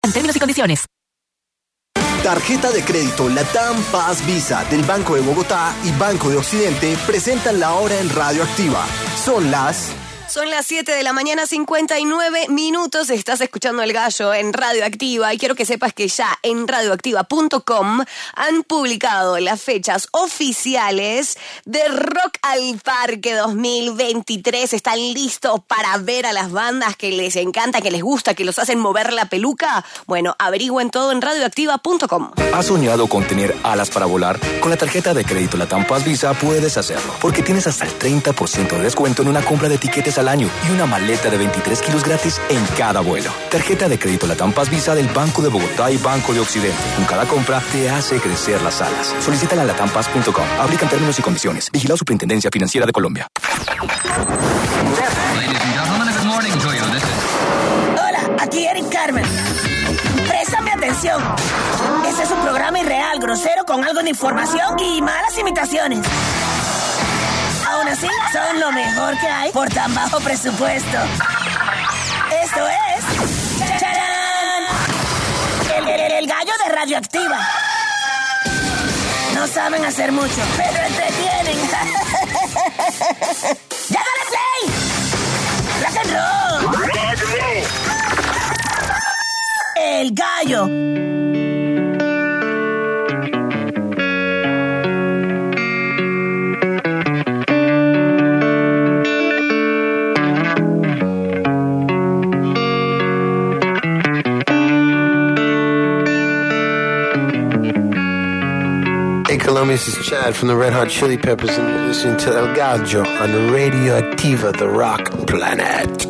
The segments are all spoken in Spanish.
En términos y condiciones. Tarjeta de crédito Latam Paz Visa del Banco de Bogotá y Banco de Occidente presentan la hora en Radio Activa. Son las 7 de la mañana, 59 minutos. Estás escuchando El Gallo en Radio Activa y quiero que sepas que ya en radioactiva.com han publicado las fechas oficiales de Rock al Parque 2023. ¿Están listos para ver a las bandas que les encanta, que les gusta, que los hacen mover la peluca? Bueno, averigüen todo en radioactiva.com. ¿Has soñado con tener alas para volar? Con la tarjeta de crédito Latam Paz Visa puedes hacerlo, porque tienes hasta el 30% de descuento en una compra de tiquetes al año y una maleta de 23 kilos gratis en cada vuelo. Tarjeta de crédito Latam Paz Visa del Banco de Bogotá y Banco de Occidente. Con cada compra te hace crecer las alas. Solicítala en latampaz.com. Aplican términos y condiciones. Vigilado Superintendencia Financiera de Colombia. Hola, aquí Eric Carmen. Préstame atención. Este es un programa irreal, grosero, con algo de información y malas imitaciones. Aún así, son lo mejor que hay por tan bajo presupuesto. Esto es... ¡Charán! El gallo de Radioactiva. No saben hacer mucho, pero entretienen. ¡Ya dale play! ¡Rock and roll! El gallo. Colombia, this is Chad from the Red Hot Chili Peppers, and you're listening to El Gallo on Radio Activa, the rock planet.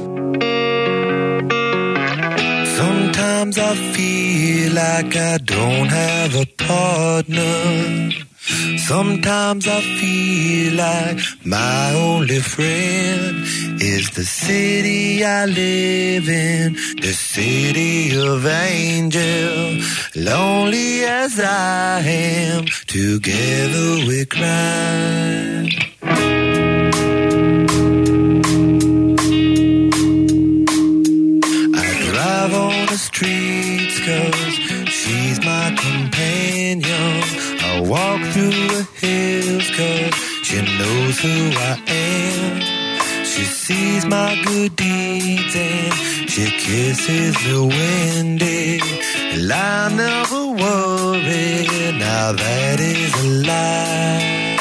Sometimes I feel like I don't have a partner. Sometimes I feel like my only friend is the city I live in, the city of angel. Lonely as I am, together we cry. I drive on the streets 'cause she's my companion. I walk through the hills 'cause she knows who I am. She sees my good deeds and she kisses me windy. And I never worry, now that is a lie.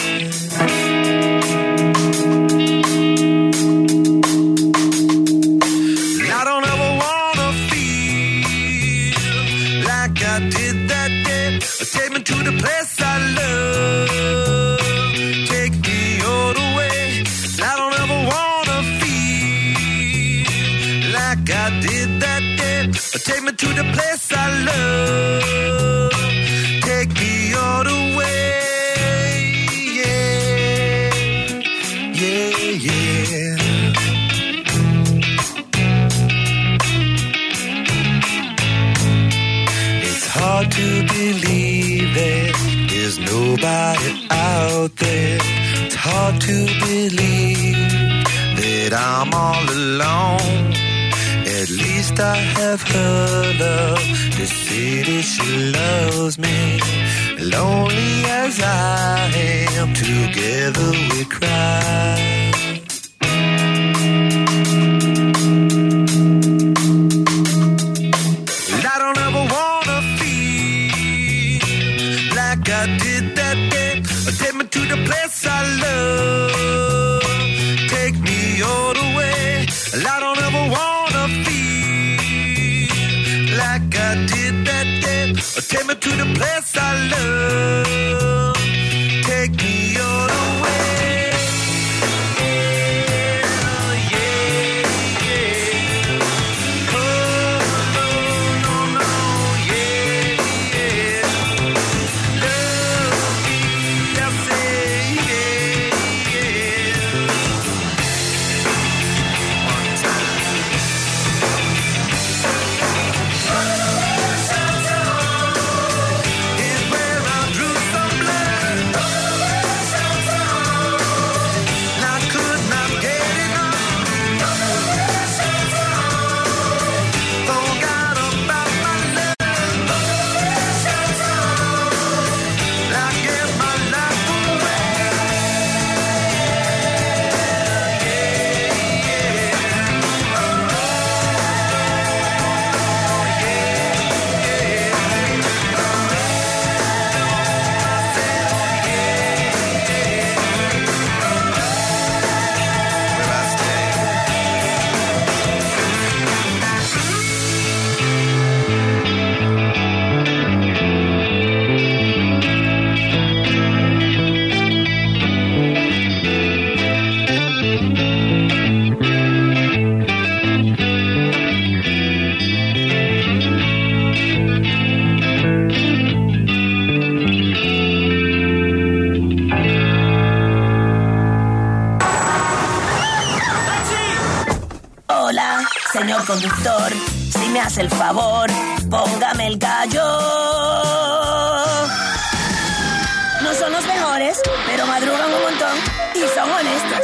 And I don't ever wanna feel like I did that day. Take me to the place I love. Take me all the way. And I don't ever wanna feel like I did that day. Take me to the place I love. Take me all the way. Yeah, yeah, yeah. It's hard to believe that there's nobody out there. It's hard to believe that I'm all alone. At least I have her love. The city, she loves me. Lonely as I am, together we cry. And I don't ever wanna feel like I did that day. Take me to the place I love. Take me all the way. And I don't ever wanna feel like I did that day. Take me to the place I love. Take me all the way. Yeah, yeah, yeah. Oh, no, no, no, yeah, yeah. Love me, I say, yeah, yeah. One time. Is where I drew some blood. conductor, si me hace el favor, póngame el gallo. No son los mejores, pero madrugan un montón y son honestos.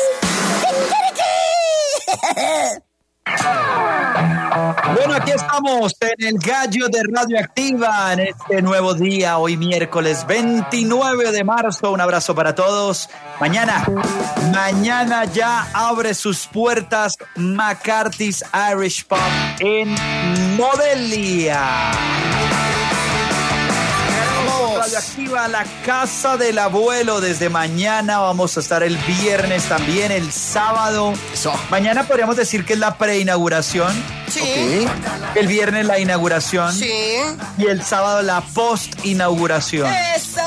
Bueno, aquí estamos en el Gallo de Radioactiva en este nuevo día, hoy miércoles 29 de marzo. Un abrazo para todos. Mañana ya abre sus puertas McCarthy's Irish Pub en Modelia. Radioactiva, la casa del abuelo. Desde mañana vamos a estar el viernes también, el sábado. Eso. Mañana podríamos decir que es la preinauguración. Sí. Ok. El viernes la inauguración. Sí. Y el sábado la post-inauguración. ¡Eso!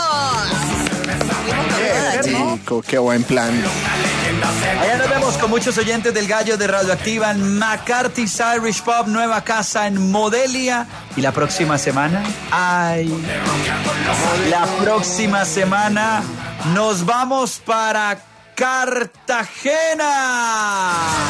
Chico, qué buen plan. Allá nos vemos con muchos oyentes del Gallo de Radioactiva en McCarthy's Irish Pub, nueva casa en Modelia. Y la próxima semana, la próxima semana nos vamos para Cartagena.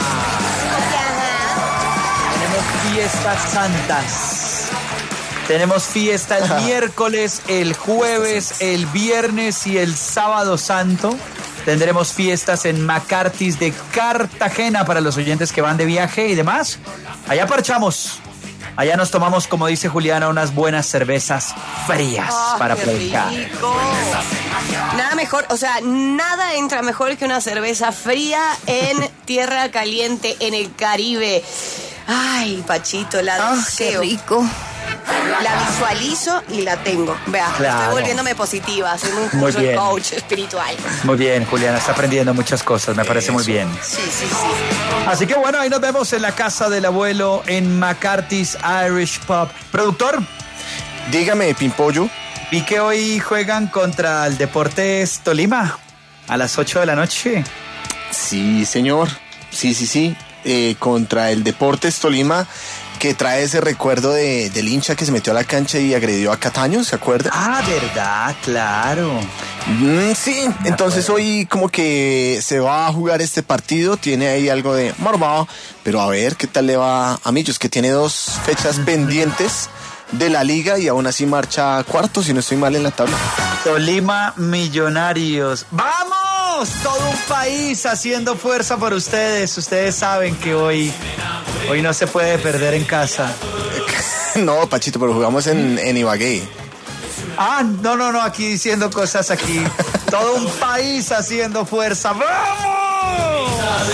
Tenemos fiestas santas. Tenemos fiesta el miércoles, el jueves, el viernes y el sábado santo. Tendremos fiestas en McCarthy's de Cartagena para los oyentes que van de viaje y demás. Allá parchamos. Allá nos tomamos, como dice Juliana, unas buenas cervezas frías para aprovechar. Nada mejor, o sea, nada entra mejor que una cerveza fría en tierra caliente en el Caribe. Ay, Pachito, la deseo. Qué rico. La visualizo y la tengo. Vea, Claro. estoy volviéndome positiva, haciendo un Muy curso de bien. coach espiritual. Muy bien, Juliana, está aprendiendo muchas cosas, me parece muy bien. Sí, sí, sí. Así que bueno, ahí nos vemos en la casa del abuelo en McCarthy's Irish Pub. Productor, Dígame, Pimpollo. vi que hoy juegan contra el Deportes Tolima a las 8 de la noche. Sí, señor. Sí. Contra el Deportes Tolima, que trae ese recuerdo del hincha que se metió a la cancha y agredió a Cataño, ¿se acuerda? Ah, verdad, claro. Sí, entonces hoy como que se va a jugar este partido, tiene ahí algo de morbo, pero a ver qué tal le va a Millos, que tiene 2 fechas pendientes de la liga y aún así marcha cuarto, si no estoy mal en la tabla. Tolima Millonarios. ¡Vamos! Todo un país haciendo fuerza por ustedes. Ustedes saben que hoy no se puede perder en casa. No, Pachito, pero jugamos en Ibagué. Ah, no, aquí diciendo cosas aquí. Todo un país haciendo fuerza. ¡Vamos!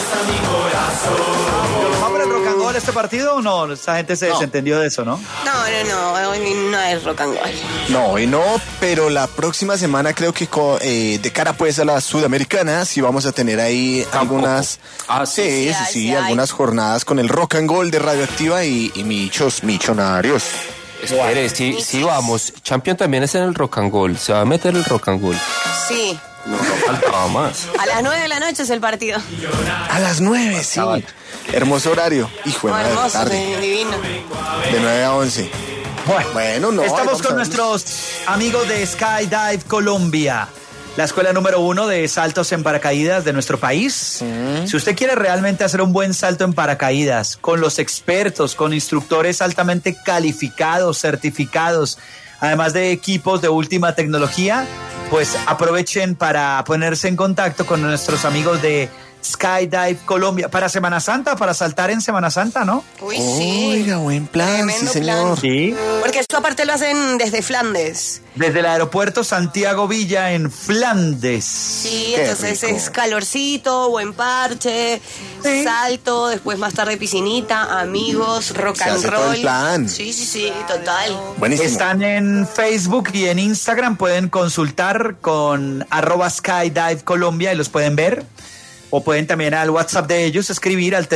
¿Va por el rock and roll este partido o no? Esa gente se desentendió de eso, ¿no? No, hoy no es rock and roll. No, hoy no, pero la próxima semana creo que de cara pues a la Sudamericana sí vamos a tener ahí algunas... Sí, algunas jornadas con el rock and roll de Radioactiva y Millonarios. Espere, sí vamos. Champion también es en el rock and roll. Se va a meter el rock and roll. Sí. No faltaba más. A las 9 de la noche es el partido. A las 9, sí. Hermoso horario. Hijo de madre, Hermoso, tarde. divino. De 9 a 11. Bueno, no. Estamos con nuestros amigos de Skydive Colombia, la escuela número 1 de saltos en paracaídas de nuestro país. Si usted quiere realmente hacer un buen salto en paracaídas, con los expertos, con instructores altamente calificados, certificados, además de equipos de última tecnología, pues aprovechen para ponerse en contacto con nuestros amigos de Skydive Colombia. Para Semana Santa, para saltar en Semana Santa, ¿no? Uy, sí. Oiga, buen plan, Tremendo sí, señor. plan. Sí. Porque esto aparte lo hacen desde Flandes. Desde el aeropuerto Santiago Villa en Flandes. Sí, Qué entonces rico. es calorcito, buen parche, salto, después más tarde piscinita, amigos, rock Se and hace todo roll. el plan. Sí, total. Buenísimo. Están en Facebook y en Instagram, pueden consultar con @Skydive Colombia y los pueden ver. O pueden también al WhatsApp de ellos escribir al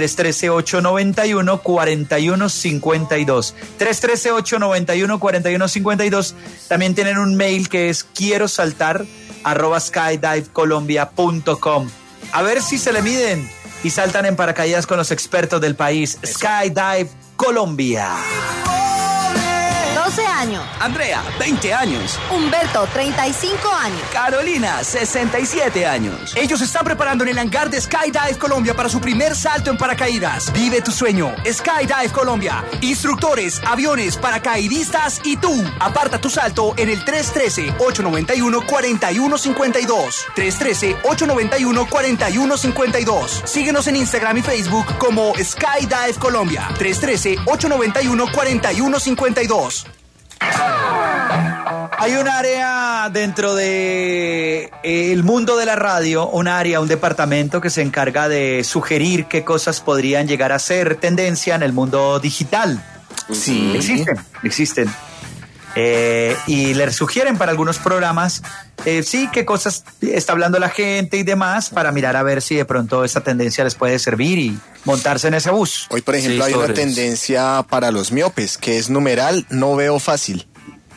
313-891-4152. 313-891-4152. También tienen un mail que es quierosaltar@skydivecolombia.com. A ver si se le miden y saltan en paracaídas con los expertos del país. Skydive Colombia. 12 años años. Andrea, 20 años. Humberto, 35 años. Carolina, 67 años. Ellos están preparando en el hangar de Skydive Colombia para su primer salto en paracaídas. Vive tu sueño. Skydive Colombia. Instructores, aviones, paracaidistas y tú. Aparta tu salto en el 313-891-4152. 313-891-4152. Síguenos en Instagram y Facebook como Skydive Colombia. 313-891-4152. Hay un área dentro de el mundo de la radio, un departamento que se encarga de sugerir qué cosas podrían llegar a ser tendencia en el mundo digital. Sí. Existen. Y le sugieren para algunos programas, qué cosas está hablando la gente y demás, para mirar a ver si de pronto esa tendencia les puede servir y montarse en ese bus. Hoy, por ejemplo, hay una tendencia para los miopes, que es numeral no veo fácil.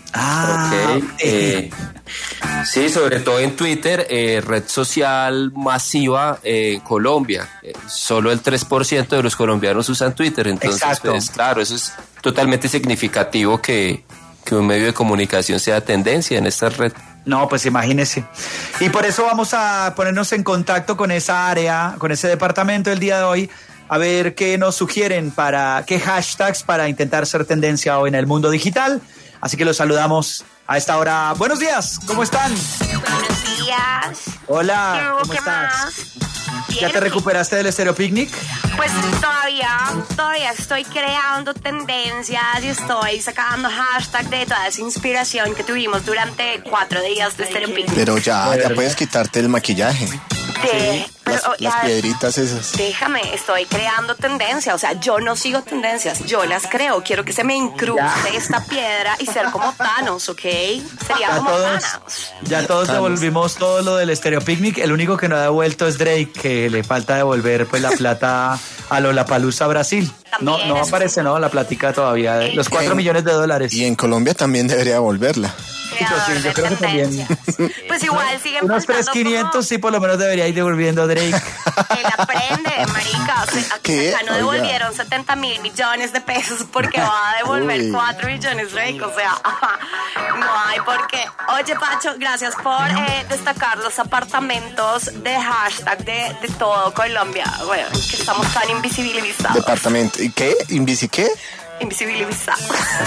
Sí, sobre todo en Twitter, red social masiva en Colombia. Solo el 3% de los colombianos usan Twitter, entonces, pues, claro, eso es totalmente significativo que un medio de comunicación sea tendencia en esta red. No, pues imagínese. Y por eso vamos a ponernos en contacto con esa área, con ese departamento el día de hoy, a ver qué nos sugieren qué hashtags para intentar ser tendencia hoy en el mundo digital. Así que los saludamos a esta hora. Buenos días, ¿cómo están? Buenos días. Hola, ¿cómo estás? ¿Ya te recuperaste del Estéreo Picnic? Pues todavía estoy creando tendencias y estoy sacando hashtag de toda esa inspiración que tuvimos durante 4 días de Estéreo Picnic. Pero ya puedes quitarte el maquillaje. Las piedritas esas. Déjame, estoy creando tendencias. O sea, yo no sigo tendencias, yo las creo. Quiero que se me incruste esta piedra y ser como Thanos, ¿ok? Sería como Thanos. Ya todos devolvimos todo lo del Estéreo Picnic. El único que no ha devuelto es Drake, que le falta devolver pues la plata a Lollapalooza Brasil. No aparece, ¿no? La platica todavía. Los $4 millones. Y en Colombia también debería devolverla. Sí, yo creo que también. Pues igual siguen unos 3,500 sí por lo menos debería ir devolviendo Drake. Él aprende, marica. O sea, acá no devolvieron 70 mil millones de pesos porque va a devolver 4 millones Drake. O sea, no hay por qué. Oye, Pacho, gracias por destacar los apartamentos de hashtag de todo Colombia. Bueno, que estamos tan invisibilizados. Departamento. ¿Y qué? ¿Qué? Invisibilizado.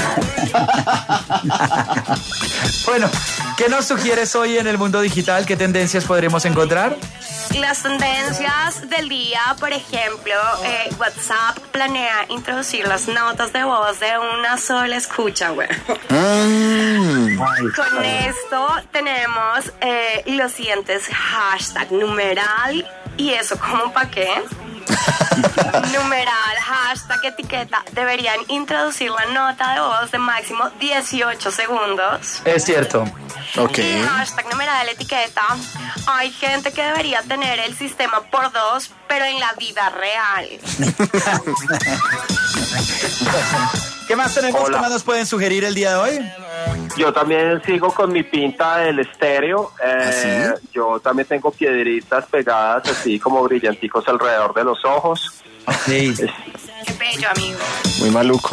Bueno, ¿qué nos sugieres hoy en el mundo digital? ¿Qué tendencias podremos encontrar? Las tendencias del día, por ejemplo, WhatsApp planea introducir las notas de voz de una sola escucha, güey. Con esto tenemos los siguientes hashtag numeral, y eso como para qué. Numeral, hashtag, etiqueta. Deberían introducir la nota de voz de máximo 18 segundos. Es cierto. Ok. Y hashtag, numeral, etiqueta. Hay gente que debería tener el sistema por 2, pero en la vida real. ¿Qué más tenemos? Hola. ¿Qué más nos pueden sugerir el día de hoy? Yo también sigo con mi pinta del estéreo. ¿Sí? Yo también tengo piedritas pegadas así como brillanticos alrededor de los ojos. Sí. Qué bello, amigo. Muy maluco.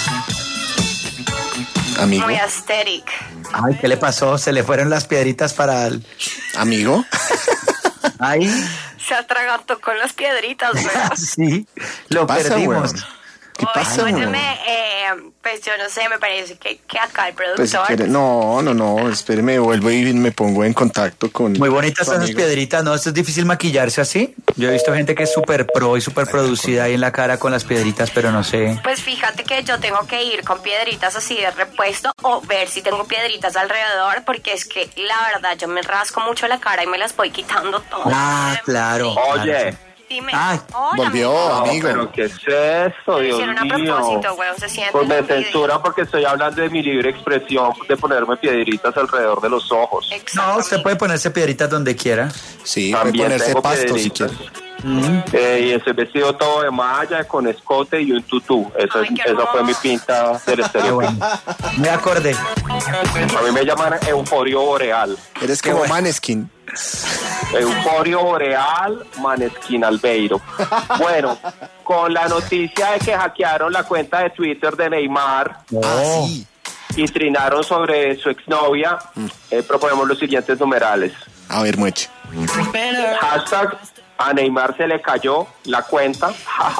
Amigo. Muy aesthetic. Ay, ¿qué le pasó? Se le fueron las piedritas para el... ¿Amigo? Ahí. Se atragantó con las piedritas, ¿verdad? Sí, lo perdimos. Weón? ¿Qué pasa, Óyeme, pues yo no sé, me parece que acá el productor... Pues si quiere, no, espéreme, vuelvo y me pongo en contacto con... Muy bonitas esas piedritas, ¿no? Esto es difícil maquillarse así. Yo he visto gente que es súper pro y súper producida ahí en la cara con las piedritas, pero no sé. Pues fíjate que yo tengo que ir con piedritas así de repuesto o ver si tengo piedritas alrededor, porque es que la verdad yo me rasco mucho la cara y me las voy quitando todas. Ah, claro. Oye. Dime. Ay, hola, volvió, amigo. Pero ¿qué es esto, Dios hicieron a mío? propósito, weón, se siente. Pues me censuran porque estoy hablando de mi libre expresión de ponerme piedritas alrededor de los ojos. no, usted puede ponerse piedritas donde quiera. Sí, También puede ponerse tengo pasto si piedritas. quiere. Y estoy vestido todo de malla, con escote y un tutú. Esa fue mi pinta del estéreo. Bueno, me acordé. A mí me llaman Euforio Boreal. Eres como Maneskin. Euforio Boreal, Maneskin Albeiro. Bueno, con la noticia de que hackearon la cuenta de Twitter de Neymar. Sí. y trinaron sobre su exnovia, proponemos los siguientes numerales. A ver, Mueche. Hashtag a Neymar se le cayó la cuenta.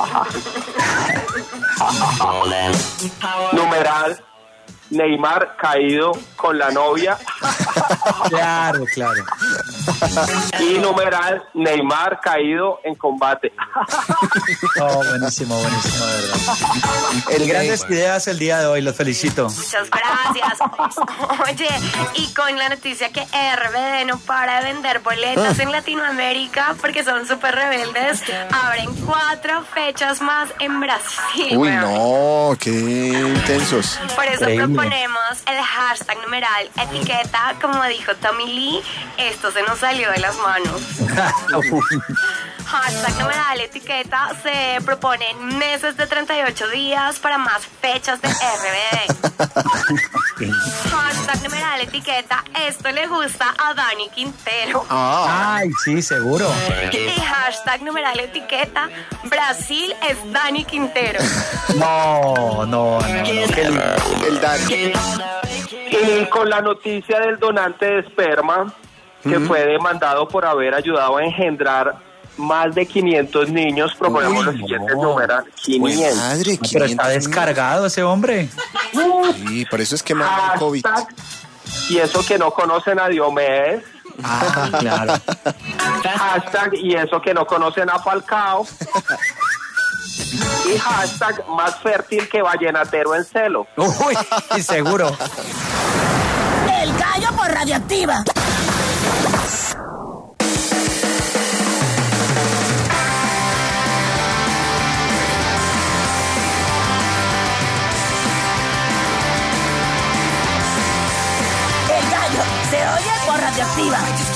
Numeral Neymar caído con la novia. Claro. Y numeral Neymar caído en combate. Oh, buenísimo, de verdad. Grandes ideas el día de hoy, los felicito. Muchas gracias. Oye, y con la noticia que RBD no para de vender boletas en Latinoamérica porque son súper rebeldes, abren 4 fechas más en Brasil. Uy, no, qué intensos. Por eso proponemos el hashtag numeral etiqueta, como dijo Tommy Lee, esto se nos salió de las manos. Hashtag numeral etiqueta, se proponen meses de 38 días para más fechas de RBD. Hashtag numeral etiqueta, esto le gusta a Dani Quintero. Ay, sí, seguro. Y hashtag numeral etiqueta, Brasil es Dani Quintero. No. Qué lindo. El Dani. Y con la noticia del donante de esperma que fue demandado por haber ayudado a engendrar más de 500 niños, proponemos los siguientes números. 500. Madre, Pero está descargado ese hombre. Sí, por eso es que me da el COVID. Y eso que no conocen a Diomedes. Claro. Hashtag y eso que no conocen a Falcao. Y hashtag más fértil que vallenatero en celo. Uy, seguro. El gallo por Radioactiva. El gallo se oye por Radioactiva.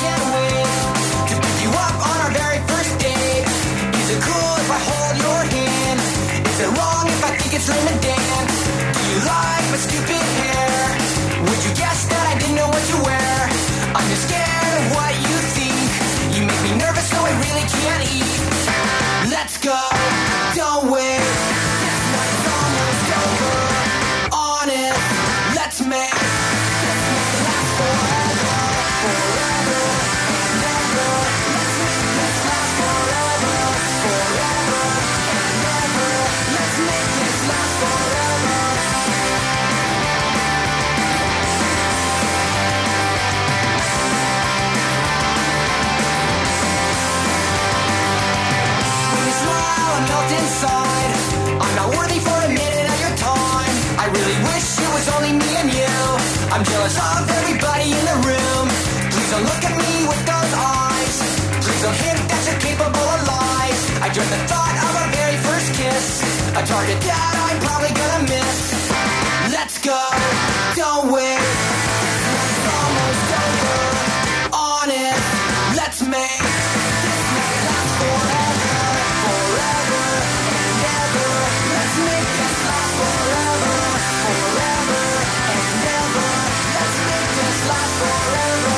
Is it wrong if I think it's lame and Dan? Do you like my stupid hair? Would you guess that I didn't know what you wear? I'm just scared of what you think. You make me nervous so I really can't eat. Let's go, don't wait. This night's almost over. Honest, let's make this night last forever. Forever and ever. Let's make this last forever. Forever and ever. Let's make this last forever. When you smile, I melt inside. I'm not worthy for a minute of your time. I really wish it was only me and you. I'm jealous of everybody in the room. Please don't look at me with those eyes. Please don't hint that you're capable of lies. I dread the thought of our very first kiss, a target that I'm probably gonna miss. Let's go, don't wait. This night's almost over. Honest, let's make this night last forever. Forever and ever. Let's make this last forever. Forever and ever. Let's make this last forever.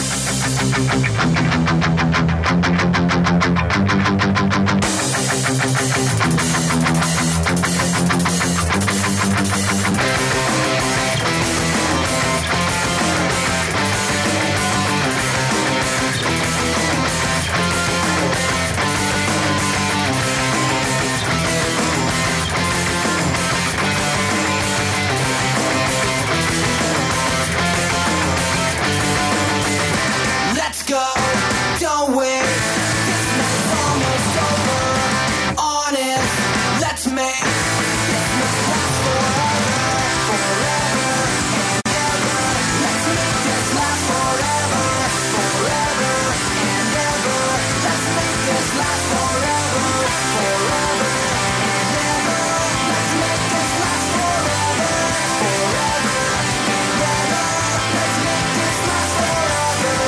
Let's go, don't wait. This night's almost over. Honest, let's make this night last forever. Forever and ever. Let's make this last forever. Forever and ever. Let's make this last forever. Forever and ever. Let's make this last forever. Forever and ever. Let's make this last forever.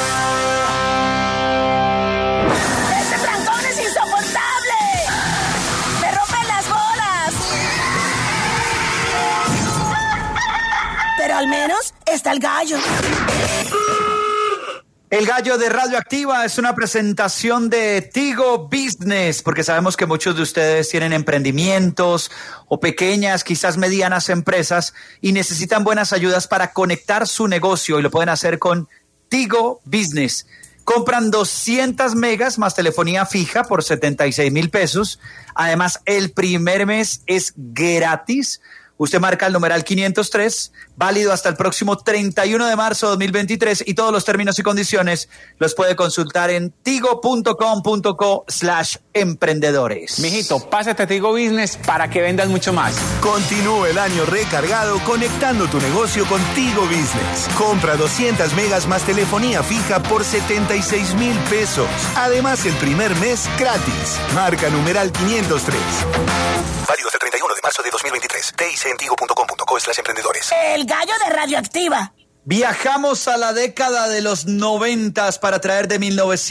¡Este trancón es insoportable! ¡Me rompen las bolas! Pero al menos está el gallo. El gallo de Radioactiva es una presentación de Tigo Business, porque sabemos que muchos de ustedes tienen emprendimientos o pequeñas, quizás medianas empresas y necesitan buenas ayudas para conectar su negocio y lo pueden hacer con Tigo Business. Compran 200 megas más telefonía fija por 76,000 pesos. Además, el primer mes es gratis. Usted marca el numeral 503, válido hasta el próximo 31 de marzo de 2023 y todos los términos y condiciones los puede consultar en tigo.com.co/emprendedores. Mijito, pásate a Tigo Business para que vendas mucho más. Continúa el año recargado conectando tu negocio con Tigo Business. Compra 200 megas más telefonía fija por 76,000 pesos. Además, el primer mes gratis. Marca numeral 503. Válido hasta el 31 de marzo de 2023. TIC en tigo.com.co/emprendedores. El gallo de Radioactiva. Viajamos a la década de los 90 para traer de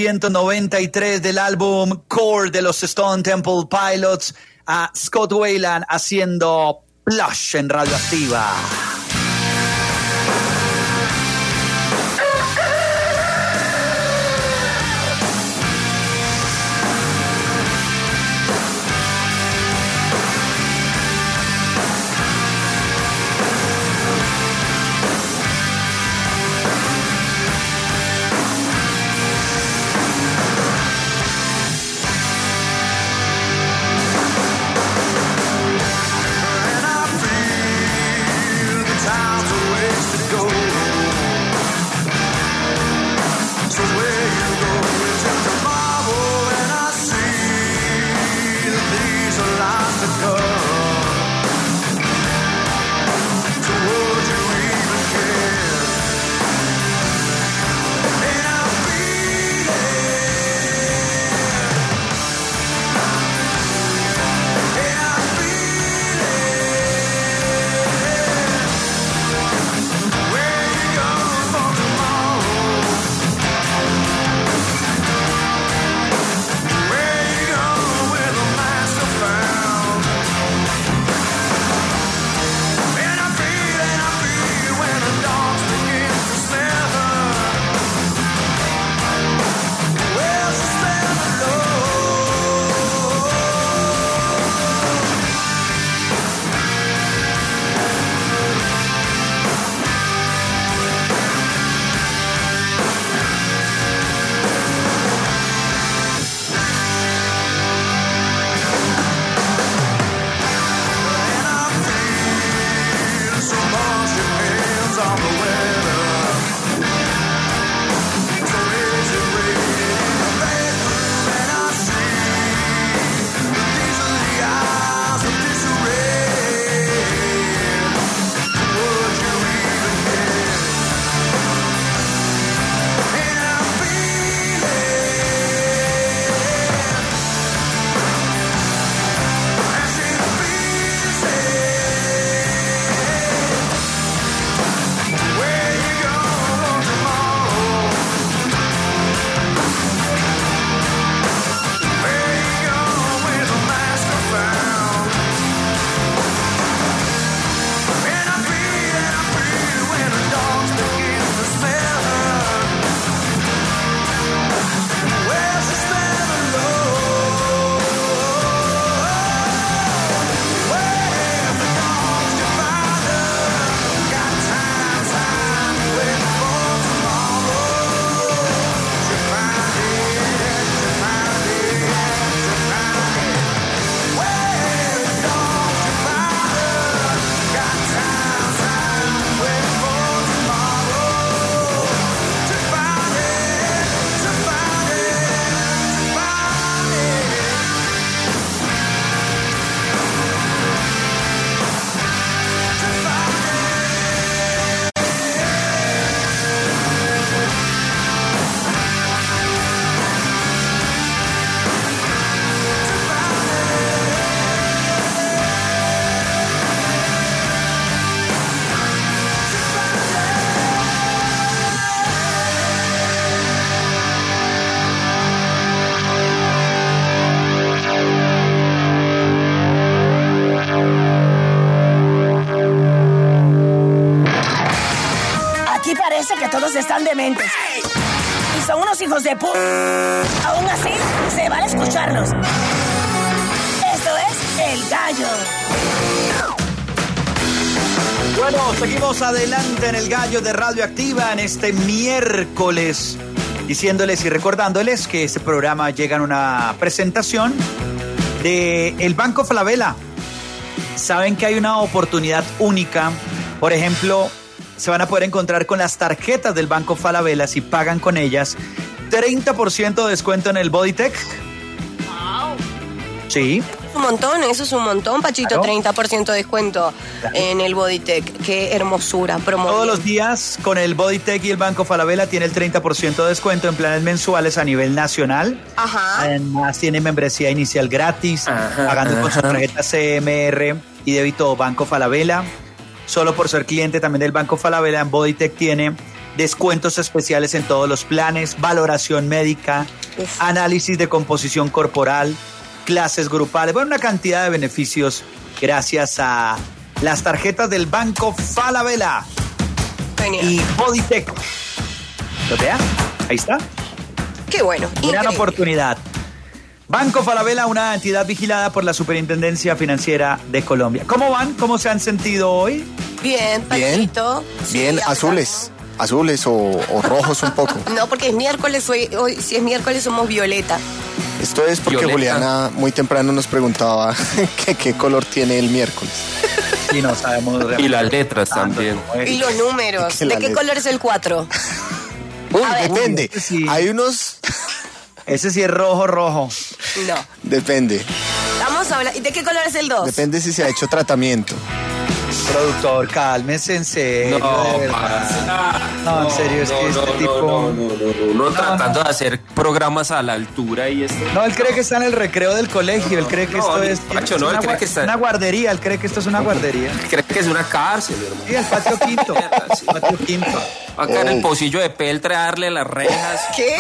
1993 del álbum Core de los Stone Temple Pilots a Scott Weiland haciendo Plush en Radioactiva. Aquí parece que todos están dementes. son unos hijos de pu... Aún así, se vale escucharlos. Esto es El Gallo. Bueno, seguimos adelante en El Gallo de Radioactiva en este miércoles, diciéndoles y recordándoles que este programa llega en una presentación de el Banco Falabella. Saben que hay una oportunidad única. Por ejemplo, se van a poder encontrar con las tarjetas del Banco Falabella si pagan con ellas. 30% de descuento en el Bodytech. Wow. Sí. Eso es un montón, Pachito. Claro. 30% de descuento en el Bodytech. Qué hermosura. Todos los días con el Bodytech y el Banco Falabella tiene el 30% de descuento en planes mensuales a nivel nacional. Ajá. Además tiene membresía inicial gratis, pagando con su tarjeta CMR y débito Banco Falabella. Solo por ser cliente también del Banco Falabella, en Bodytech tiene descuentos especiales en todos los planes, valoración médica, análisis de composición corporal, clases grupales, bueno, una cantidad de beneficios gracias a las tarjetas del Banco Falabella. Genial. Y Bodytech. ¿Lo vea? Ahí está. Qué bueno. Gran increíble. Oportunidad. Banco Falabella, una entidad vigilada por la Superintendencia Financiera de Colombia. ¿Cómo van? ¿Cómo se han sentido hoy? Bien, Pachito. Bien, Sí, azules. Azules o rojos un poco. No, porque es miércoles, hoy si es miércoles somos violeta. Esto es porque Violeta. Juliana muy temprano nos preguntaba qué color tiene el miércoles. Sí, no sabemos. Y las letras también. Y los números. ¿De qué color es el 4? Uy, A ver. depende. Sí. Hay unos... Ese sí es rojo. No. Depende. Vamos a hablar. ¿Y de qué color es el 2? Depende si se ha hecho tratamiento. Productor, cálmese, en serio. No, de verdad. No, en serio, es que este tipo... No, tratando de hacer programas a la altura y esto. No, él cree que está en el recreo del colegio, él cree que esto es... Pacho, no, él cree que está... una guardería, él cree que esto es una guardería. Cree que es una cárcel, hermano. Sí, el patio quinto. Sí. Patio quinto. Acá en el pocillo de peltre darle las rejas. ¿Qué?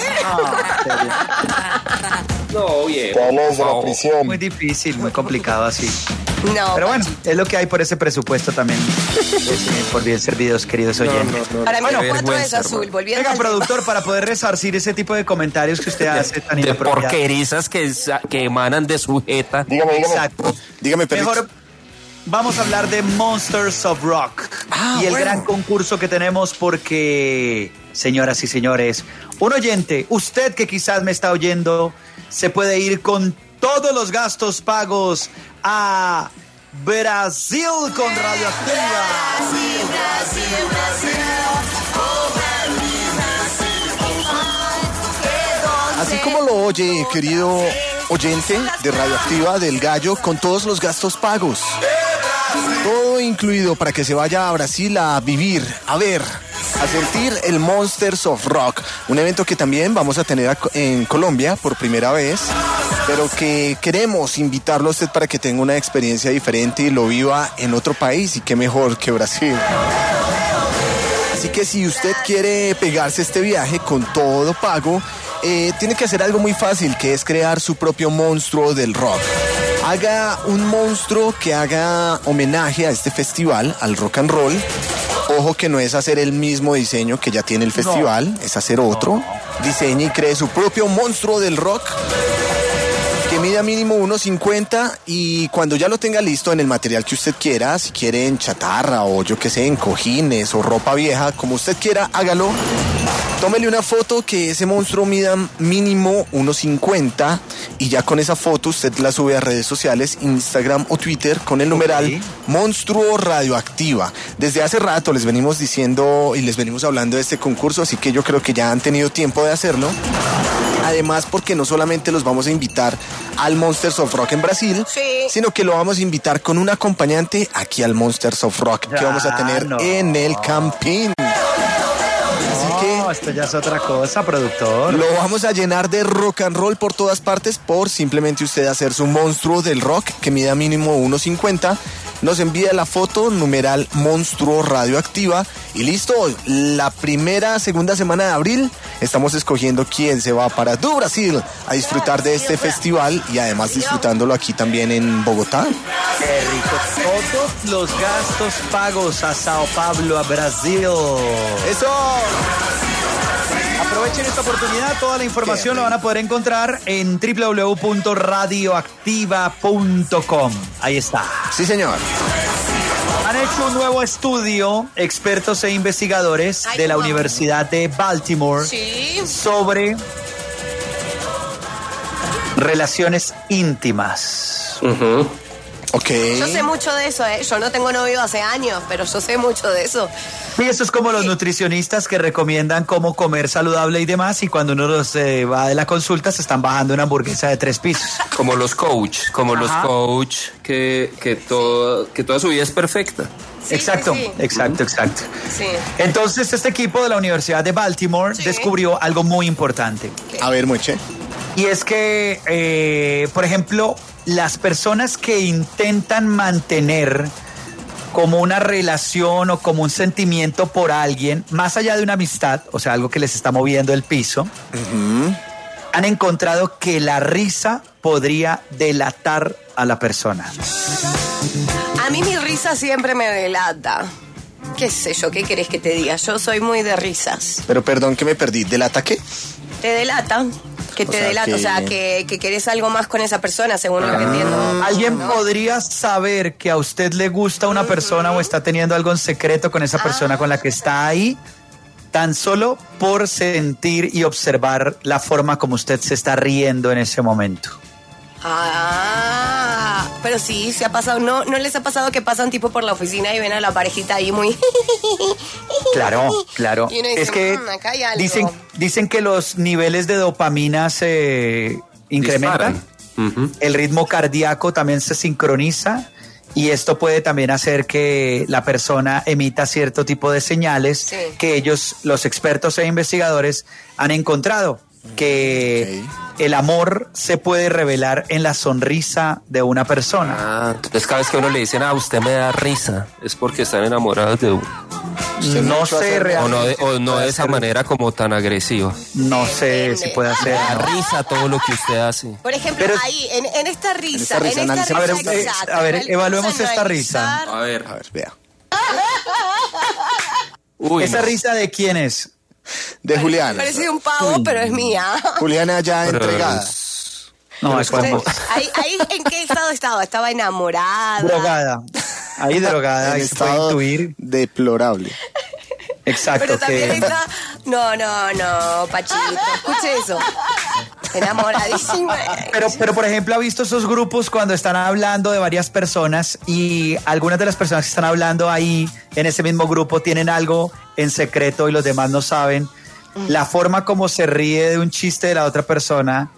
No, bien. Te hablo desde la prisión. Muy difícil, muy complicado así. No. Pero bueno, es lo que hay por ese presupuesto también. Por bien servidos, queridos oyentes. Para mí Qué el 4 es vergüenza, azul. hermano. Volviendo Venga, al productor, para poder resarcir ese tipo de comentarios que usted hace tan De inapropiados. porquerizas que emanan de su jeta. Dígame. Exacto. Dígame, perrito. Mejor vamos a hablar de Monsters of Rock y el gran concurso que tenemos porque, señoras y señores, un oyente, usted que quizás me está oyendo, se puede ir con todos los gastos pagos a Brasil con Radioactiva. Así como lo oye, querido oyente de Radioactiva del Gallo, con todos los gastos pagos. Todo incluido para que se vaya a Brasil a vivir, a ver, a sentir el Monsters of Rock. Un evento que también vamos a tener en Colombia por primera vez, pero que queremos invitarlo a usted para que tenga una experiencia diferente y lo viva en otro país, y qué mejor que Brasil. Así que si usted quiere pegarse este viaje con todo pago, tiene que hacer algo muy fácil, que es crear su propio monstruo del rock. Haga un monstruo que haga homenaje a este festival, al rock and roll. Ojo que no es hacer el mismo diseño que ya tiene el festival, es hacer otro. Diseñe y cree su propio monstruo del rock, que mida mínimo 1.50, y cuando ya lo tenga listo en el material que usted quiera, si quiere en chatarra o yo que sé, en cojines o ropa vieja, como usted quiera, hágalo. Tómele una foto que ese monstruo mida mínimo 1.50 y ya con esa foto usted la sube a redes sociales, Instagram o Twitter, con el numeral Monstruo Radioactiva. Desde hace rato les venimos diciendo y les venimos hablando de este concurso, así que yo creo que ya han tenido tiempo de hacerlo. Además, porque no solamente los vamos a invitar al Monsters of Rock en Brasil, sino que lo vamos a invitar con un acompañante aquí al Monsters of Rock que vamos a tener en el Campín. No, esto ya es otra cosa, productor. Lo vamos a llenar de rock and roll por todas partes por simplemente usted hacer su monstruo del rock que mida mínimo 1.50. Nos envía la foto, numeral Monstruo Radioactiva, y listo. La segunda semana de abril estamos escogiendo quién se va para Do Brasil a disfrutar de este festival y además disfrutándolo aquí también en Bogotá. Qué rico. Todos los gastos pagos a Sao Paulo, a Brasil. ¡Eso! Aprovechen esta oportunidad, toda la información lo van a poder encontrar en www.radioactiva.com. Ahí está. Sí, señor. Han hecho un nuevo estudio, expertos e investigadores de la Universidad de Baltimore, sobre relaciones íntimas. Ok. Yo sé mucho de eso, Yo no tengo novio hace años, pero yo sé mucho de eso. Y eso es como los nutricionistas que recomiendan cómo comer saludable y demás, y cuando uno va de la consulta se están bajando una hamburguesa de 3 pisos. Como los coach, que toda su vida es perfecta. Sí, exacto, sí. exacto. Sí. Entonces este equipo de la Universidad de Baltimore descubrió algo muy importante. A ver, Moche. Y es que, por ejemplo, las personas que intentan mantener como una relación o como un sentimiento por alguien, más allá de una amistad, o sea, algo que les está moviendo el piso, han encontrado que la risa podría delatar a la persona. A mí mi risa siempre me delata. ¿Qué sé yo? ¿Qué querés que te diga? Yo soy muy de risas. Pero perdón que me perdí. ¿Delata qué? Te delata. Que te delata, o sea, que querés algo más con esa persona, según lo que entiendo. ¿Alguien podría saber que a usted le gusta una persona o está teniendo algo en secreto con esa persona con la que está ahí? Tan solo por sentir y observar la forma como usted se está riendo en ese momento. Pero sí, se ha pasado. ¿No les ha pasado que pasan tipo por la oficina y ven a la parejita ahí muy... Claro. Y uno dice, es que acá hay algo. dicen que los niveles de dopamina se incrementan. El ritmo cardíaco también se sincroniza. Y esto puede también hacer que la persona emita cierto tipo de señales que ellos, los expertos e investigadores, han encontrado. Que el amor se puede revelar en la sonrisa de una persona. Entonces cada vez que uno le dicen, usted me da risa, es porque están enamorados de uno. No sé realmente. O no de esa manera como tan agresiva. No sé si puede hacer. Da risa todo lo que usted hace. Por ejemplo, ahí, en esta risa. A ver, evaluemos esta risa. A ver, vea. ¿Esa risa de quién es? De Juliana. Parece un pavo, pero es mía. Juliana ya entregada. No, es como... Ahí, ¿en qué estado estaba? Estaba enamorada. Drogada. Ahí drogada. En ahí se puede estado intuir. Deplorable. Exacto. Pero también está... No, Pachito. Escuche eso. Enamoradísima. Pero, por ejemplo, ¿ha visto esos grupos cuando están hablando de varias personas y algunas de las personas que están hablando ahí en ese mismo grupo tienen algo en secreto y los demás no saben? La forma como se ríe de un chiste de la otra persona,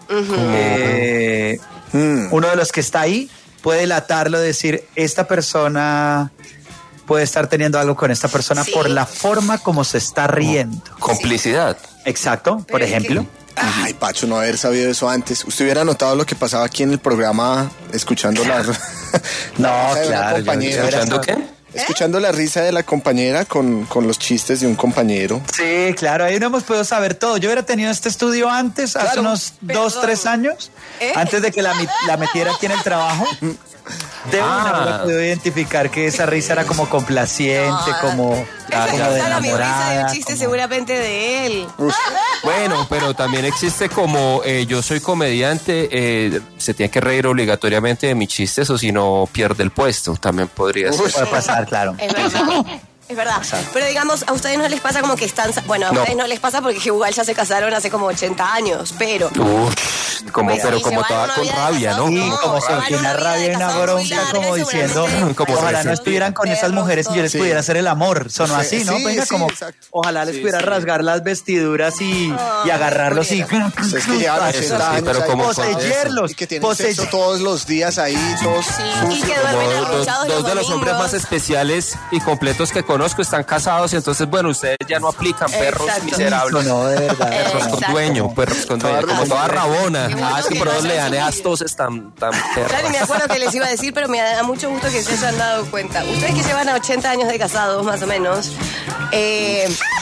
uno de los que está ahí puede delatarlo, decir, esta persona puede estar teniendo algo con esta persona por la forma como se está riendo. Complicidad. Exacto, por ejemplo. Ay, Pacho, no haber sabido eso antes. ¿Usted hubiera notado lo que pasaba aquí en el programa escuchando la claro, compañera? ¿Escuchando qué? Escuchando la risa de la compañera con los chistes de un compañero. Sí, claro, ahí no hemos podido saber todo. Yo hubiera tenido este estudio antes, hace unos 2-3 años, antes de que la metiera aquí en el trabajo. De una hubiera podido identificar que esa risa era como complaciente, como de enamorada. Mi risa de un chiste seguramente de él. Bueno, pero también existe como yo soy comediante, se tiene que reír obligatoriamente de mis chistes o si no pierde el puesto. También podría ser. Puede pasar, claro. Es verdad. Es verdad. Pero digamos, a ustedes no les pasa como que están... Bueno, a ustedes no les pasa porque igual ya se casaron hace como 80 años, pero... pero como toda con rabia, ¿no? Sí, como si una rabia y una bronca, como diciendo, ojalá no estuvieran con esas mujeres y yo les pudiera hacer el amor. Sonó así, ¿no? Venga, como, ojalá les pudiera rasgar las vestiduras y agarrarlos y... Es que llevan 80 años poseerlos. Y que tienen sexo todos los días ahí, todos y que duermen arruchados dos de los hombres más especiales y completos que conozco están casados y entonces, bueno, ustedes ya no aplican perros miserables. No, de verdad. Perros con dueño, como toda rabona. Es que por eso le dan esas toses tan perras. Claro, me acuerdo que les iba a decir, pero me da mucho gusto que se hayan dado cuenta. Ustedes que llevan 80 años de casados, más o menos,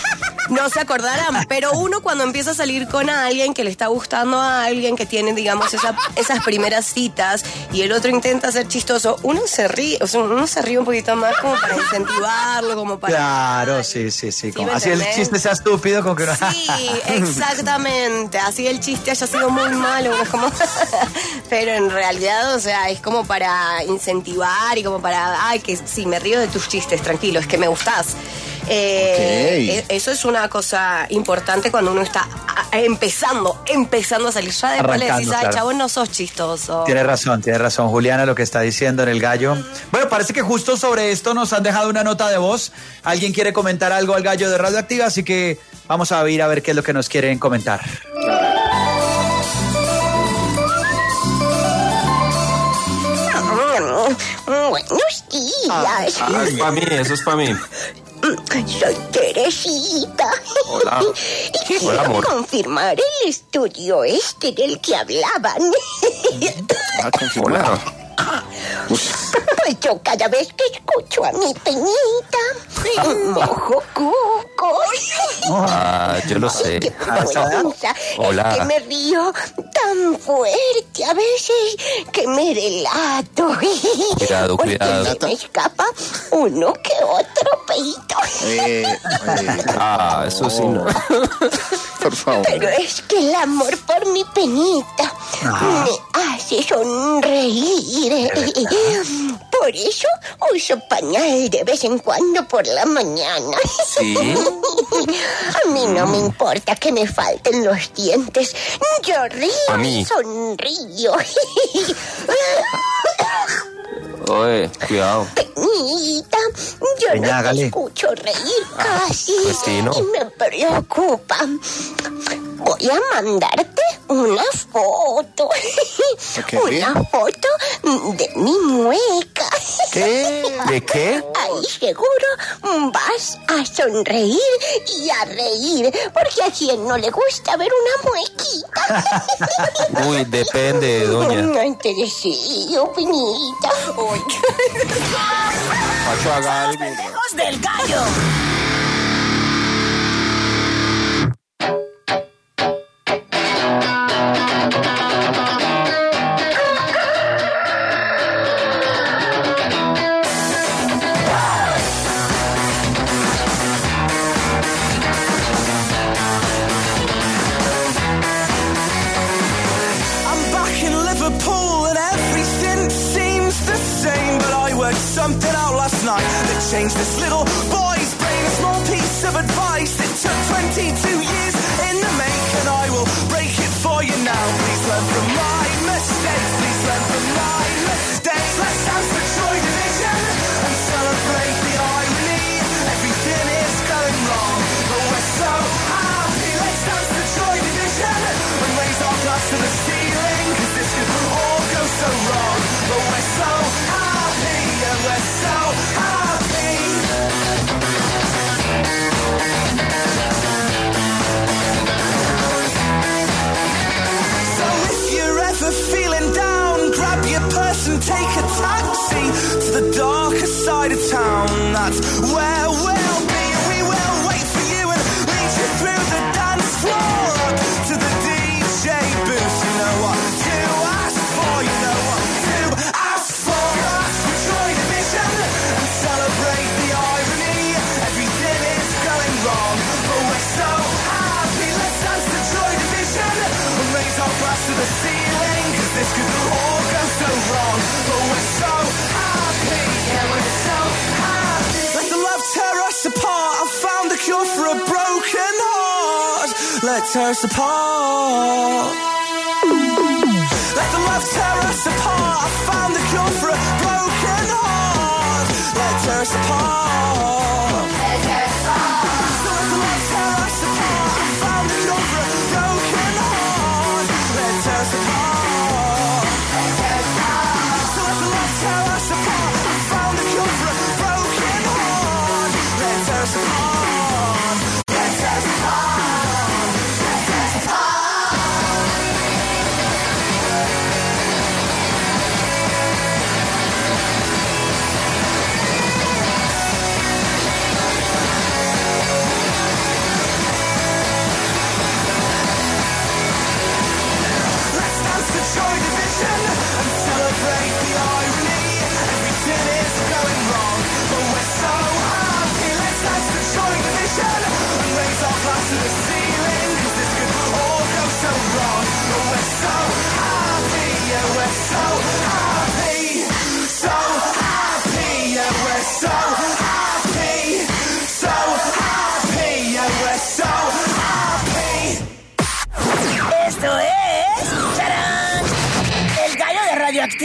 no se acordarán, pero uno cuando empieza a salir con alguien que le está gustando a alguien, que tiene, digamos, esas primeras citas, y el otro intenta ser chistoso, uno se ríe, o sea, uno se ríe un poquito más como para incentivarlo, como para... Claro, sí. Como, así el chiste sea estúpido, como que no... Sí, exactamente, así el chiste haya sido muy malo, uno es como... Pero en realidad, o sea, es como para incentivar y como para, ay, que sí, me río de tus chistes, tranquilo, es que me gustás. Eso es una cosa importante cuando uno está empezando a salir. Ya después le decís, ay, chabón, no sos chistoso. Tiene razón, Juliana, lo que está diciendo en el gallo. Bueno, parece que justo sobre esto nos han dejado una nota de voz. Alguien quiere comentar algo al gallo de Radioactiva, así que vamos a ir a ver qué es lo que nos quieren comentar. Buenos días. Eso es para mí. Soy Teresita. Hola. Y quiero confirmar el estudio del que hablaban. Hola. Pues yo cada vez que escucho a mi Peñita, mojo cuco. Yo lo sé. Qué vergüenza. Hola. Es que me río tan fuerte a veces que me delato. Cuidado. Se me escapa uno que otro peito. Eso sí no. Por favor. Pero es que el amor por mi Peñita me hace sonreír. Por eso uso pañal de vez en cuando por la mañana. ¿Sí? A mí no me importa que me falten los dientes. Yo río y sonrío. Oye, cuidado. Peñita, yo no te escucho reír casi. Pues sí, ¿no? Y me preocupa. Voy a mandarte una foto. Una foto de mi mueca. ¿Qué? ¿De qué? Ahí seguro vas a sonreír y a reír, porque a quien no le gusta ver una muequita. Uy, depende, doña. No interesío, Peñita. Pacho, haga algo. ¡Lejos del gallo! Something out last night that changed this little boy's brain. A small piece of advice that took 22 years in the making. I will break it for you now. Please learn from my mistakes. Please learn from my mistakes. Let's dance the Joy Division and celebrate the irony. Everything is going wrong, but we're so happy. Let's dance the Joy Division and raise our glass to the ceiling, 'cause this could all go so wrong, but we're so happy. We're so happy. So if you're ever feeling down, grab your purse and take a taxi to the darker side of town. That's where we'll be. We will wait for you and lead you through the dance floor to the DJ booth. You know what to ask for. You know what to ask for. Ask for Joy Division and celebrate the irony. Everything is going wrong, but we're so happy. Let's dance to Joy Division and raise our glass to the ceiling, 'cause this could all go so wrong, but we're so happy. Yeah, we're so happy. Let the love tear us apart. I found the cure for a broken heart. Let's tear us apart. Let the love tear us apart. I found the cure for a broken heart. Let's tear us apart. Let's tear us apart. So let the love tear us apart. I found the cure for a broken heart. Let's tear us apart. Let's tear us apart. So let the love tear us apart. I found the cure for a broken heart. Let's tear us apart. Let's tear us apart. Let's tear us apart.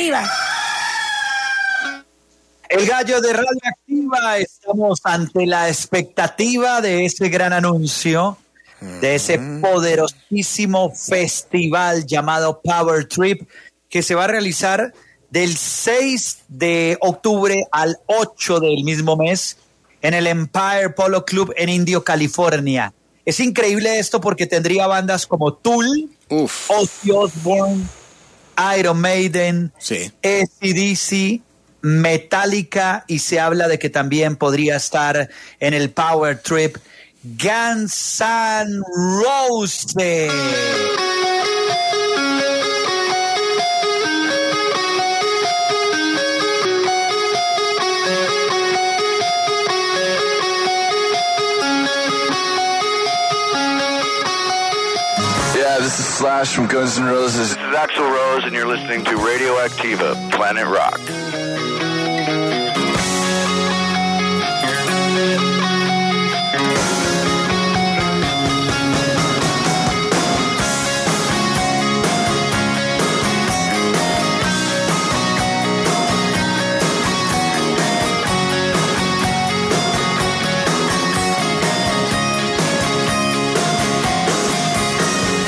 Radioactiva. El gallo de Radioactiva, estamos ante la expectativa de ese gran anuncio, de ese poderosísimo festival llamado Power Trip, que se va a realizar del 6 de octubre al 8 del mismo mes en el Empire Polo Club en Indio, California. Es increíble esto porque tendría bandas como Tool, Ozzy Osbourne, Iron Maiden, AC/DC, Metallica, y se habla de que también podría estar en el Power Trip Guns N' Roses. This is Slash from Guns N' Roses. This is Axl Rose, and you're listening to Radioactiva, Planet Rock.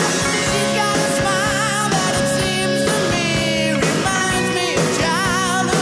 Got a smile that it seems to me reminds me of childhood.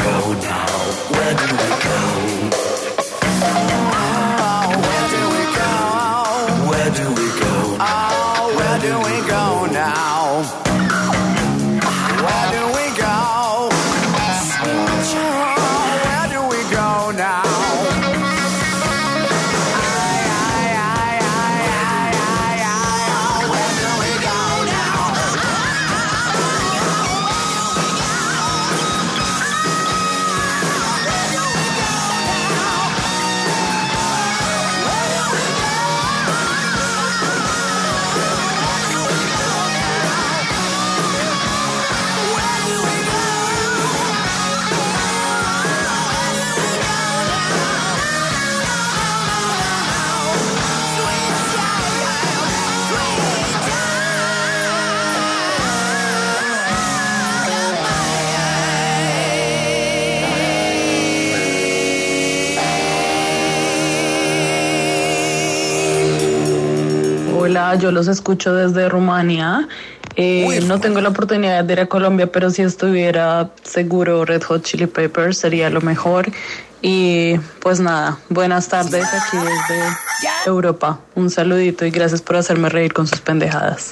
go now? Where do we go? Oh, where do we go? Where do we go? Oh, where do we go now? Where do we go? Where do we go now? Hola, yo los escucho desde Rumania. No tengo la oportunidad de ir a Colombia, pero si estuviera seguro Red Hot Chili Peppers sería lo mejor. Y pues nada, buenas tardes aquí desde Europa. Un saludito y gracias por hacerme reír con sus pendejadas.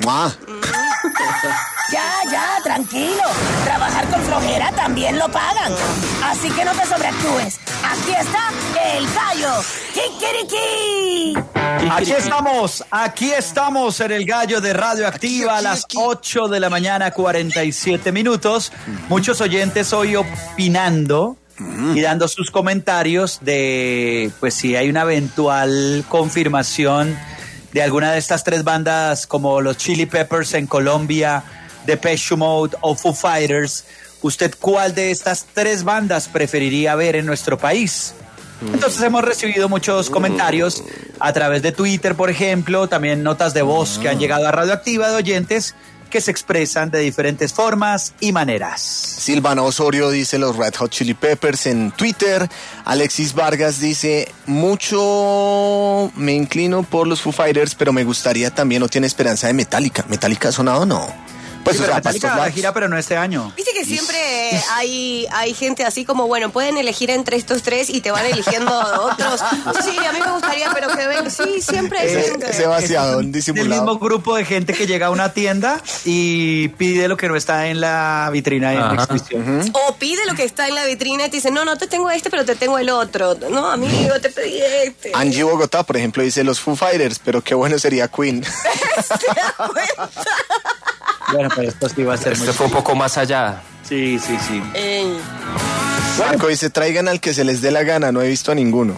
Ya, tranquilo. Trabajar con flojera también lo pagan. Así que no te sobreactúes. Aquí está el gallo. ¡Kikiriki! Aquí estamos en el gallo de Radioactiva a las 8 de la mañana, 47 minutos. Muchos oyentes hoy opinando y dando sus comentarios de, pues, si hay una eventual confirmación de alguna de estas tres bandas como los Chili Peppers en Colombia, Depeche Mode o Foo Fighters. ¿Usted cuál de estas tres bandas preferiría ver en nuestro país? Entonces hemos recibido muchos comentarios a través de Twitter, por ejemplo, también notas de voz que han llegado a Radioactiva de oyentes que se expresan de diferentes formas y maneras. Silvana Osorio dice los Red Hot Chili Peppers en Twitter. Alexis Vargas dice, mucho me inclino por los Foo Fighters, pero me gustaría también, no tiene esperanza de Metallica. ¿Metallica ha sonado o no? Pues, sí, pero Metallica la gira, pero no este año. Viste que siempre hay gente así como, bueno, pueden elegir entre estos tres y te van eligiendo otros. Sí, a mí me gustaría, pero que ven. Sí, siempre hay gente. Sebastián, disimulado. El mismo grupo de gente que llega a una tienda y pide lo que no está en la vitrina en exhibición. O pide lo que está en la vitrina y te dice, no te tengo este, pero te tengo el otro. No, amigo, te pedí este. Angie Bogotá, por ejemplo, dice los Foo Fighters, pero qué bueno sería Queen. ¿Se da cuenta? Bueno, pues esto sí va a ser Esto fue un poco más allá. Sí. Marco dice, traigan al que se les dé la gana, no he visto a ninguno.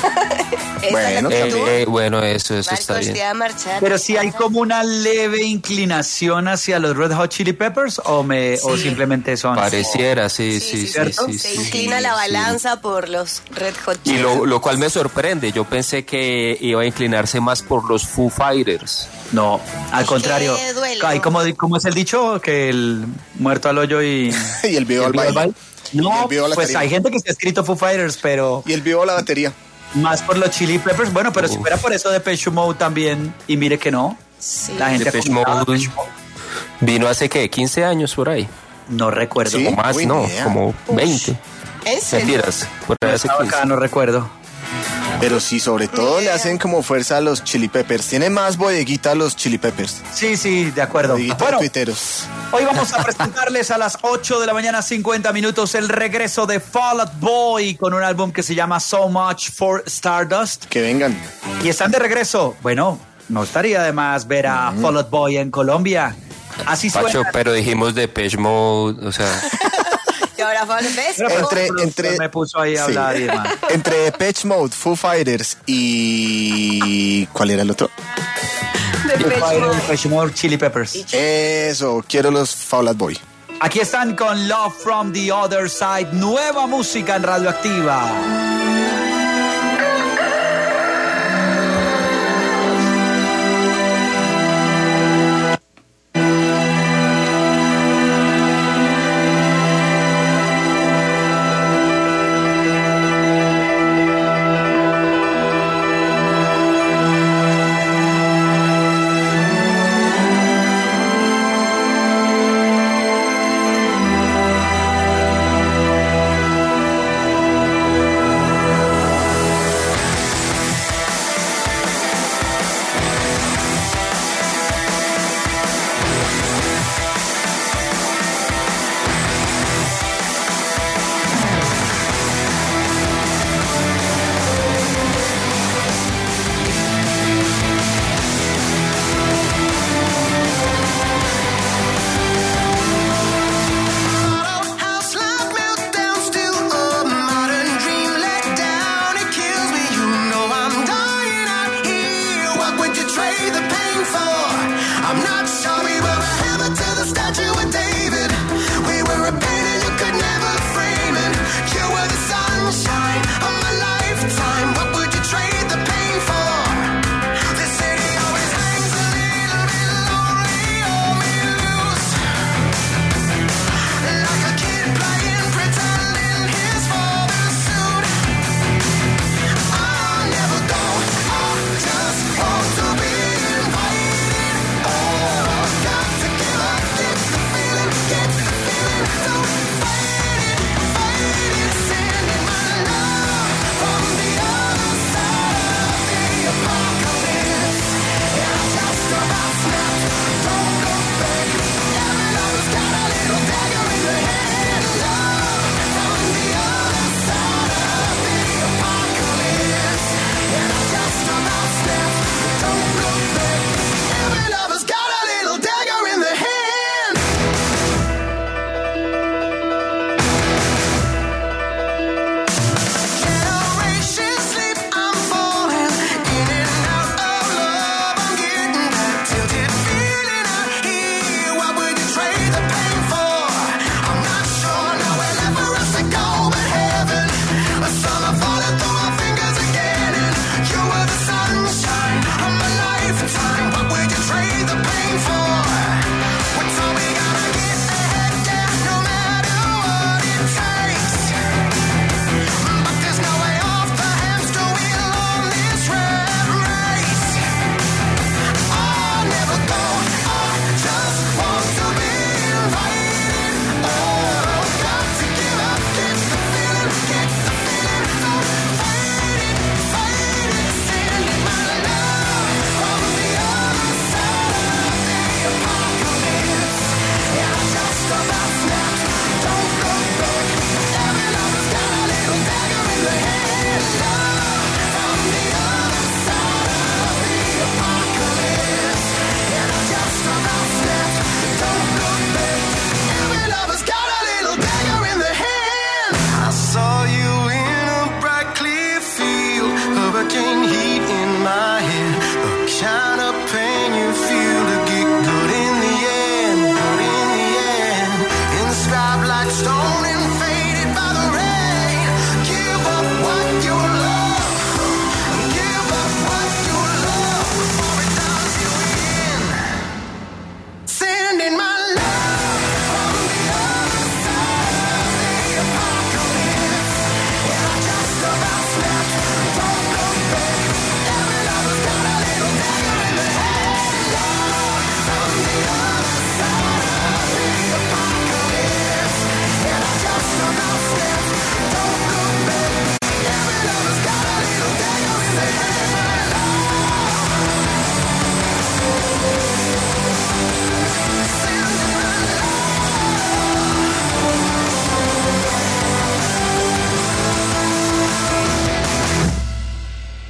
Bueno, eso está bien. Pero si hay como una leve inclinación hacia los Red Hot Chili Peppers o simplemente son... Pareciera, sí. Se inclina la balanza por los Red Hot Chili. Y lo cual me sorprende, yo pensé que iba a inclinarse más por los Foo Fighters. No, al contrario. Ay, ¿cómo es el dicho? Que el muerto al hoyo y el vivo al baile. No, pues hay gente que se ha escrito Foo Fighters, pero... Y el vivo a la batería. Más por los Chili Peppers, bueno, pero si fuera por eso de Depeche Mode también, y mire que no. Sí. La gente Depeche Mode vino hace, ¿qué? 15 años por ahí. No recuerdo. ¿Sí? O más, como 20. ¿En serio? Mentiras, por ahí hace 15. Acá no recuerdo. Pero sí, sobre todo le hacen como fuerza a los Chili Peppers. Tiene más bodeguita los Chili Peppers. Sí, de acuerdo. Bueno, tuiteros. Hoy vamos a presentarles a las 8 de la mañana, 50 minutos, el regreso de Fall Out Boy con un álbum que se llama So Much for Stardust. Que vengan. Y están de regreso. Bueno, no estaría de más ver a Fall Out Boy en Colombia. Así suena. Pacho, pero dijimos Depeche Mode, o sea... Y ahora ¿ves? Entre me puso ahí a hablar y demás. Entre Depeche Mode, Foo Fighters y... ¿Cuál era el otro? Depeche Mode, Chili Peppers. Eso, quiero los Fall Out Boy. Aquí están con Love from the Other Side, nueva música en Radioactiva.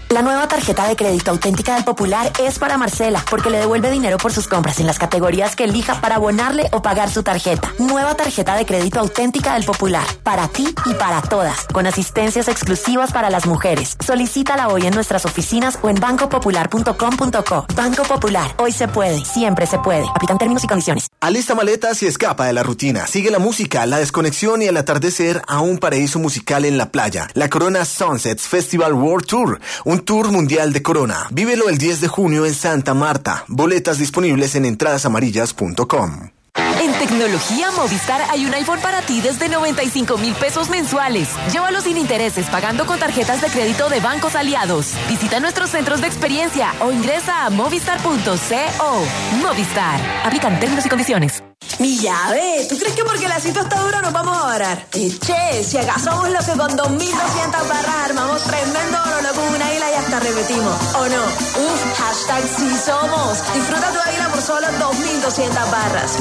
La nueva tarjeta de crédito auténtica del Popular es para Marcela, porque le devuelve dinero por sus compras en las categorías que elija para abonarle o pagar su tarjeta. Nueva tarjeta de crédito auténtica del Popular, para ti y para todas, con asistencias exclusivas para las mujeres. Solicítala hoy en nuestras oficinas o en bancopopular.com.co. Banco Popular, hoy se puede, siempre se puede. Aplican términos y condiciones. Alista maletas y escapa de la rutina. Sigue la música, la desconexión y el atardecer a un paraíso musical en la playa. La Corona Sunsets Festival World Tour, un tour mundial de Corona. Vívelo el 10 de junio en Santa Marta. Boletas disponibles en entradasamarillas.com. En tecnología Movistar hay un iPhone para ti desde 95,000 pesos mensuales. Llévalo sin intereses pagando con tarjetas de crédito de bancos aliados. Visita nuestros centros de experiencia o ingresa a movistar.co. Movistar. Aplican términos y condiciones. Mi llave, ¿tú crees que porque la cita está dura nos vamos a varar? Che, si acaso somos los que con 2.200 barras armamos tremendo oro con una águila y hasta repetimos, ¿o no? Hashtag sí somos. Disfruta tu águila por solo 2.200 barras.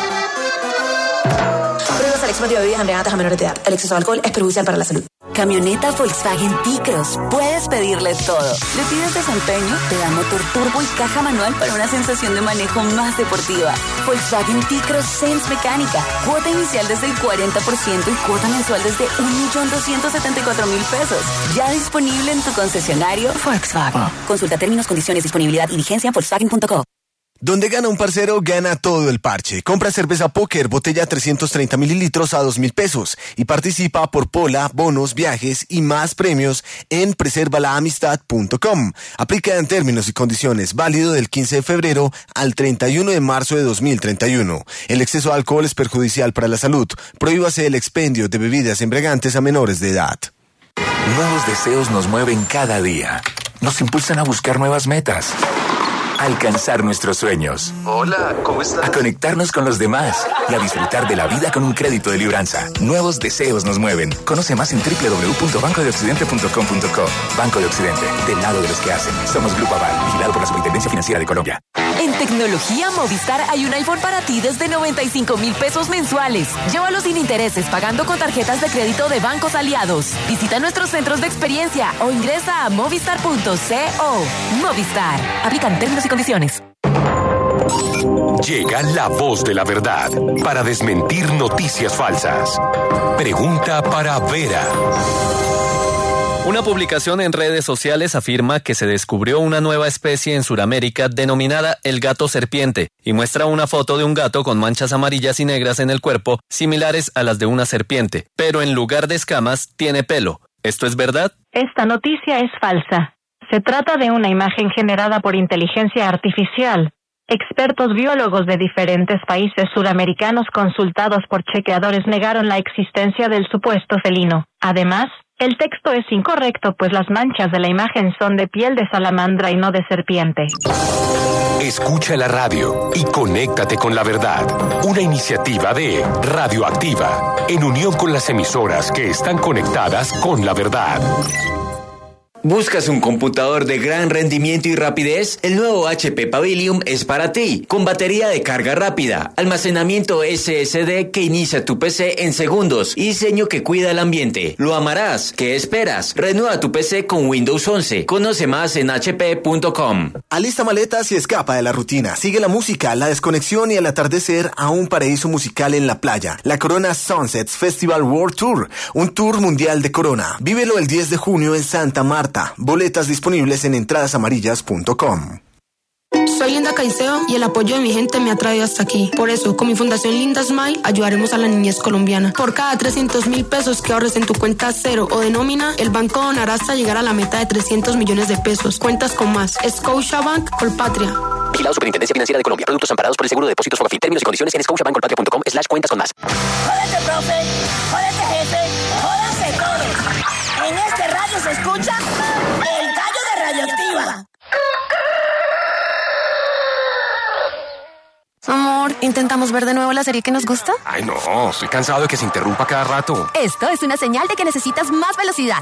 Prohíbas el expendio de bebidas embriagantes a menores de edad. El exceso de alcohol es perjudicial para la salud. Camioneta Volkswagen T-Cross. Puedes pedirle todo. Le pides desempeño, te da motor turbo y caja manual para una sensación de manejo más deportiva. Volkswagen T-Cross Sense Mecánica. Cuota inicial desde el 40% y cuota mensual desde 1.274.000 pesos. Ya disponible en tu concesionario Volkswagen. Consulta términos, condiciones, disponibilidad y vigencia en Volkswagen.co. Donde gana un parcero, gana todo el parche. Compra cerveza Póker, botella 330 mililitros a 2.000 pesos y participa por pola, bonos, viajes y más premios en preservalaamistad.com. Aplica en términos y condiciones, válido del 15 de febrero al 31 de marzo de 2031. El exceso de alcohol es perjudicial para la salud. Prohíbase el expendio de bebidas embriagantes a menores de edad. Nuevos deseos nos mueven cada día. Nos impulsan a buscar nuevas metas. Alcanzar nuestros sueños. Hola, ¿cómo estás? A conectarnos con los demás y a disfrutar de la vida con un crédito de Libranza. Nuevos deseos nos mueven. Conoce más en www.bancodeoccidente.com.co. Banco de Occidente, del lado de los que hacen. Somos Grupo Aval, vigilado por la Superintendencia Financiera de Colombia. En tecnología Movistar hay un iPhone para ti desde 95,000 pesos mensuales. Llévalo sin intereses pagando con tarjetas de crédito de bancos aliados. Visita nuestros centros de experiencia o ingresa a movistar.co. Movistar. Aplican términos y condiciones. Llega la voz de la verdad para desmentir noticias falsas. Pregunta para Vera. Una publicación en redes sociales afirma que se descubrió una nueva especie en Sudamérica denominada el gato serpiente y muestra una foto de un gato con manchas amarillas y negras en el cuerpo similares a las de una serpiente, pero en lugar de escamas tiene pelo. ¿Esto es verdad? Esta noticia es falsa. Se trata de una imagen generada por inteligencia artificial. Expertos biólogos de diferentes países sudamericanos consultados por chequeadores negaron la existencia del supuesto felino. Además, el texto es incorrecto, pues las manchas de la imagen son de piel de salamandra y no de serpiente. Escucha la radio y conéctate con la verdad. Una iniciativa de Radioactiva, en unión con las emisoras que están conectadas con la verdad. ¿Buscas un computador de gran rendimiento y rapidez? El nuevo HP Pavilion es para ti, con batería de carga rápida, almacenamiento SSD que inicia tu PC en segundos y diseño que cuida el ambiente. Lo amarás. ¿Qué esperas? Renueva tu PC con Windows 11. Conoce más en hp.com. Alista maletas y escapa de la rutina. Sigue la música, la desconexión y el atardecer a un paraíso musical en la playa. La Corona Sunsets Festival World Tour, un tour mundial de Corona. Vívelo el 10 de junio en Santa Marta. Boletas disponibles en entradasamarillas.com. Soy Linda Caicedo y el apoyo de mi gente me ha traído hasta aquí. Por eso, con mi fundación Linda Smile, ayudaremos a la niñez colombiana. Por cada 300,000 pesos que ahorres en tu cuenta cero o de nómina, el banco donará hasta llegar a la meta de 300 millones de pesos. Cuentas con más. Scotiabank, Colpatria. Vigilado Superintendencia Financiera de Colombia. Productos amparados por el Seguro de Depósitos Fogafín. Términos y condiciones en scotiabankcolpatria.com/cuentas con más. Jódete, profe. Jódete, jefe. Jódanse todos. En este radio se escucha el gallo de Radioactiva. Amor, ¿intentamos ver de nuevo la serie que nos gusta? Ay, no, estoy cansado de que se interrumpa cada rato. Esto es una señal de que necesitas más velocidad.